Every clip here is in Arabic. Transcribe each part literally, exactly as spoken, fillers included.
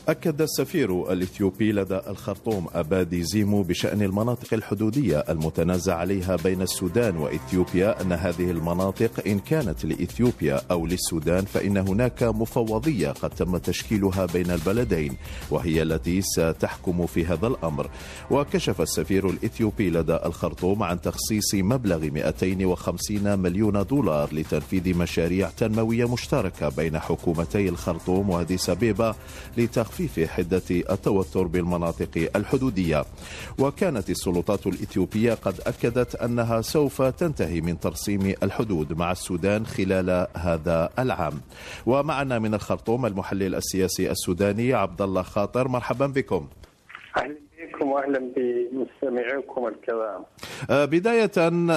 أكد السفير الإثيوبي لدى الخرطوم أبادي زيمو بشأن المناطق الحدودية المتنازع عليها بين السودان وإثيوبيا أن هذه المناطق إن كانت لإثيوبيا أو للسودان فإن هناك مفوضية قد تم تشكيلها بين البلدين وهي التي ستحكم في هذا الأمر. وكشف السفير الإثيوبي لدى الخرطوم عن تخصيص مبلغ مئتين وخمسين مليون دولار لتنفيذ مشاريع تنموية مشتركة بين حكومتي الخرطوم وأديس أبيبا لتخفيف في حدة التوتر بالمناطق الحدودية. وكانت السلطات الإثيوبية قد أكدت أنها سوف تنتهي من ترسيم الحدود مع السودان خلال هذا العام. ومعنا من الخرطوم المحلل السياسي السوداني عبد الله خاطر، مرحبا بكم. أهلا بكم وأهلا بمستمعيكم الكرام. بداية،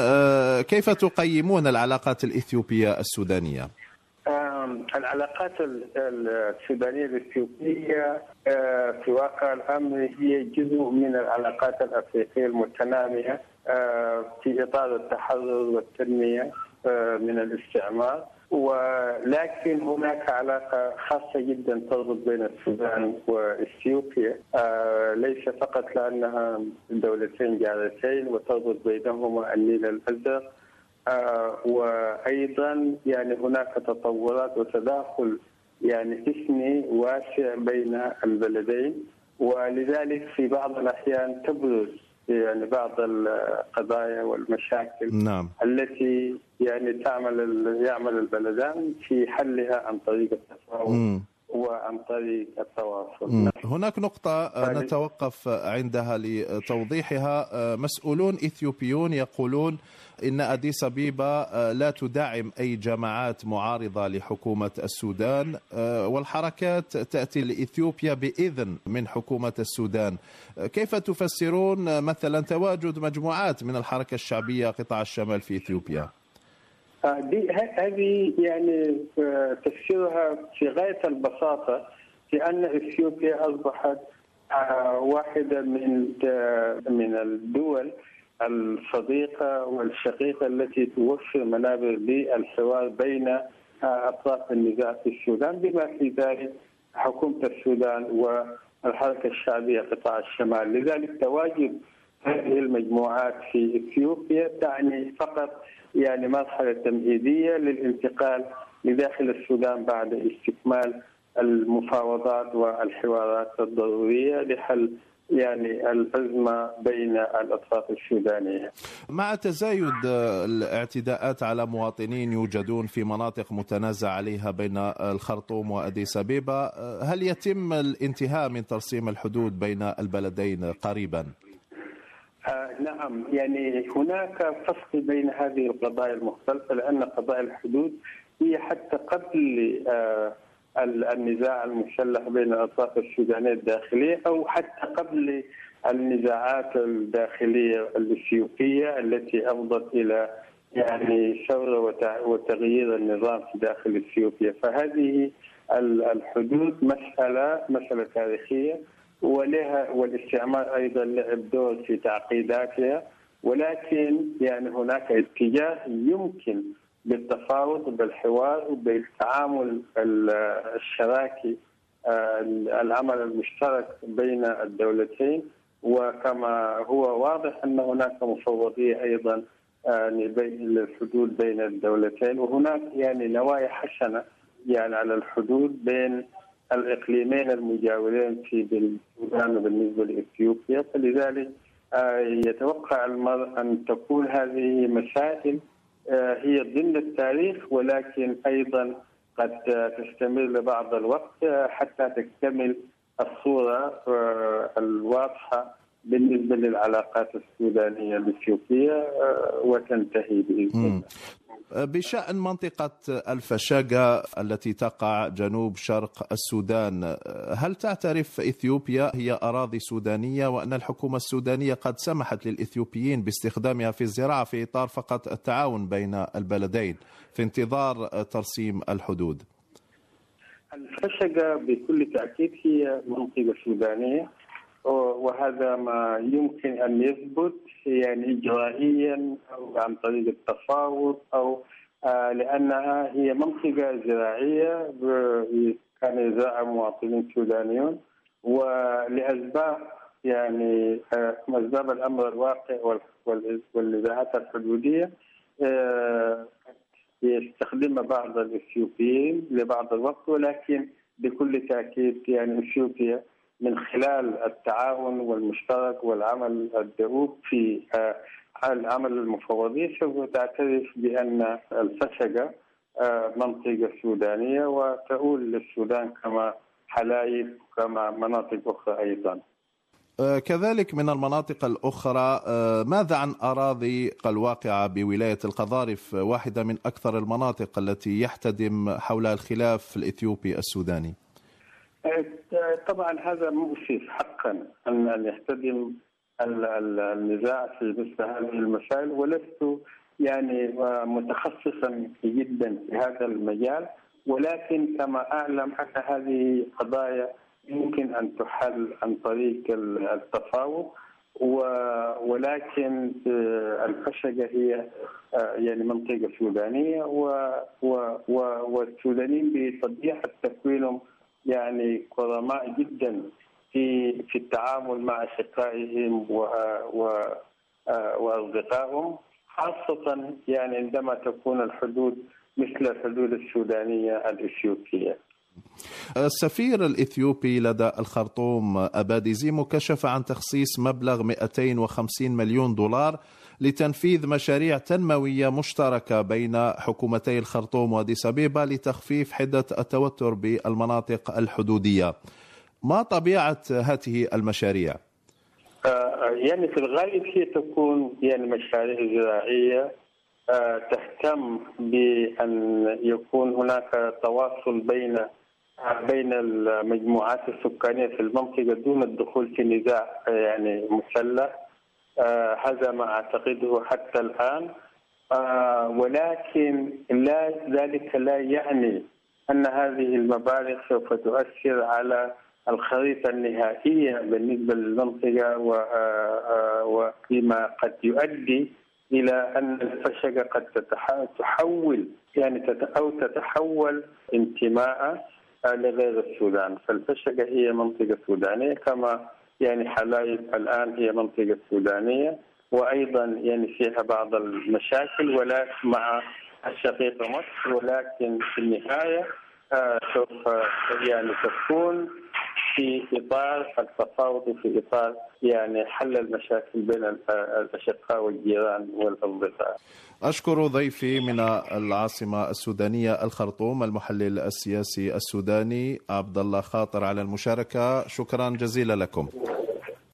كيف تقيمون العلاقات الإثيوبية السودانية؟ العلاقات السودانية الإثيوبية في واقع الأمر هي جزء من العلاقات الأفريقية المتنامية في إطار التحرر والتنمية من الاستعمار، ولكن هناك علاقة خاصة جدا تربط بين السودان وإثيوبيا، ليس فقط لأنها دولتين جارتين وتربط بينهما النيل الأزرق، آه وأيضا يعني هناك تطورات وتداخل يعني إثني واسع بين البلدين، ولذلك في بعض الأحيان تبرز يعني بعض القضايا والمشاكل نعم. التي يعني تعمل يعمل البلدان في حلها عن طريق التفاهم وعن طريق التواصل. هناك نقطة نتوقف عندها لتوضيحها. مسؤولون إثيوبيون يقولون إن أديس أبيبا لا تدعم أي جماعات معارضة لحكومة السودان، والحركات تأتي لإثيوبيا بإذن من حكومة السودان. كيف تفسرون مثلا تواجد مجموعات من الحركة الشعبية قطاع الشمال في إثيوبيا؟ هذه يعني تفسيرها في غاية البساطة في أن إثيوبيا أصبحت واحدة من من الدول الصديقة والشقيقة التي توفر منابر للحوار بين أطراف النزاع في السودان، بما في ذلك حكومة السودان والحركة الشعبية قطاع الشمال. لذلك تواجد هذه المجموعات في إثيوبيا تعني فقط يعني مرحلة تمهيدية للانتقال لداخل السودان بعد استكمال المفاوضات والحوارات الضرورية لحل يعني الأزمة بين الأطراف السودانية. مع تزايد الاعتداءات على مواطنين يوجدون في مناطق متنازع عليها بين الخرطوم وأديس أبيبا، هل يتم الانتهاء من ترسيم الحدود بين البلدين قريبا؟ آه نعم، يعني هناك فصل بين هذه القضايا المختلفة، لأن قضايا الحدود هي حتى قبل آه النزاع المسلح بين الأطراف السودانية الداخلية أو حتى قبل النزاعات الداخلية الإثيوبية التي أفضت إلى يعني ثورة وتغيير النظام في داخل إثيوبيا. فهذه الحدود مسألة مسألة تاريخية، ولها والاستعمار أيضا لعب دور في تعقيداتها، ولكن يعني هناك اتجاه يمكن بالتفاوض وبالحوار وبالتعامل الشراكي، العمل المشترك بين الدولتين. وكما هو واضح أن هناك مفوضية أيضا للحدود بين الدولتين، وهناك يعني نوايا حسنة يعني على الحدود بين الإقليمين المجاورين في السودان وبالنسبة لإثيوبيا. فلذلك يتوقع المرء أن تكون هذه مسائل هي ضمن التاريخ، ولكن أيضا قد تستمر لبعض الوقت حتى تكتمل الصورة الواضحة بالنسبة للعلاقات السودانية الإثيوبية وتنتهي بإذن الله. بشأن منطقة الفشاقة التي تقع جنوب شرق السودان، هل تعترف إثيوبيا هي أراضي سودانية وأن الحكومة السودانية قد سمحت للإثيوبيين باستخدامها في الزراعة في إطار فقط التعاون بين البلدين في انتظار ترسيم الحدود؟ الفشاقة بكل تأكيد هي منطقة سودانية، وهذا ما يمكن أن يثبت يعني إجرائيا أو عن طريق التفاوض أو آه لأنها هي منطقة زراعية كان يزرعها مواطنين سودانيون، ولأسباب يعني أسباب الأمر الواقع والنزاعات الحدودية يستخدمها بعض الإثيوبيين لبعض الوقت، ولكن بكل تأكيد يعني إثيوبيا من خلال التعاون والمشترك والعمل الدؤوب في العمل المفوضية سوف تعترف بأن الفشقة منطقة سودانية وتؤول للسودان كما حلايب كما مناطق أخرى أيضا. كذلك من المناطق الأخرى، ماذا عن أراضي الواقعة بولاية القضارف، واحدة من أكثر المناطق التي يحتدم حولها الخلاف الإثيوبي السوداني؟ طبعا هذا مؤسف حقا أن يحتدم النزاع في مثل هذه المسائل، ولست يعني متخصصا جدا في هذا المجال، ولكن كما أعلم أن هذه قضايا يمكن أن تحل عن طريق التفاوض، ولكن الفشقة هي يعني منطقة سودانية والسودانيين بطبيعة تكوينهم يعني كرماء جدا في في التعامل مع أشقائهم وأصدقائهم، خاصة يعني عندما تكون الحدود مثل الحدود السودانية الإثيوبية. السفير الإثيوبي لدى الخرطوم أبادي زيمو كشف عن تخصيص مبلغ مئتين وخمسين مليون دولار لتنفيذ مشاريع تنموية مشتركة بين حكومتي الخرطوم وأديس أبيبا لتخفيف حدة التوتر بالمناطق الحدودية. ما طبيعة هذه المشاريع؟ يعني في الغالب هي تكون يعني مشاريع زراعية تهتم بأن يكون هناك تواصل بين بين المجموعات السكانية في المنطقة دون الدخول في نزاع يعني مسلح. هذا ما أعتقده حتى الآن، ولكن لا ذلك لا يعني أن هذه المبالغ سوف تؤثر على الخريطة النهائية بالنسبة للمنطقة، وفيما قد يؤدي إلى أن الفشقة قد تتحول يعني أو تتحول انتماء لغير السودان. فالفشقة هي منطقة سودانية كما يعني حلايب الآن هي منطقة سودانية، وأيضا يعني فيها بعض المشاكل ولكن مع الشقيقة مصر، ولكن في النهاية سوف يعني تكون في إطار التفاوض وفي إطار يعني حل المشاكل بين الأشقاء والجيران والأصدقاء. أشكر ضيفي من العاصمة السودانية الخرطوم المحلل السياسي السوداني عبد الله خاطر على المشاركة. شكرا جزيلا لكم.